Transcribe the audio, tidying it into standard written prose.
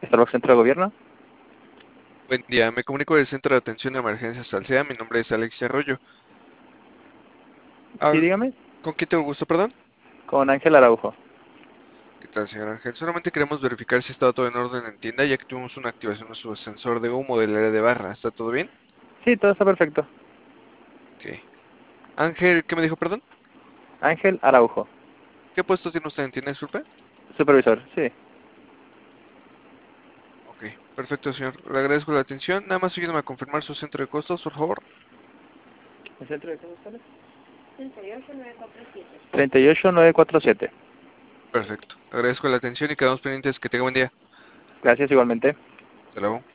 Starbucks Centro de Gobierno. Buen día, me comunico del Centro de Atención de Emergencias Alsea. Mi nombre es Alex Arroyo. Sí, Hablo- dígame. ¿Con quién tengo gusto, perdón? Con Ángel Araujo. ¿Qué tal, señor Ángel? Solamente queremos verificar si está todo en orden en tienda, ya que tuvimos una activación de su sensor de humo del área de barra. ¿Está todo bien? Sí, todo está perfecto. Ok. Ángel, ¿qué me dijo, perdón? Ángel Araujo. ¿Qué puesto tiene usted en tienda, disculpe? Supervisor, sí. Ok, perfecto, señor. Le agradezco la atención. Nada más ayúdame a confirmar su centro de costos, por favor. ¿El centro de costos cuál es? 38947. 38947. Perfecto. Le agradezco la atención y quedamos pendientes. Que tenga buen día. Gracias igualmente. Hasta luego.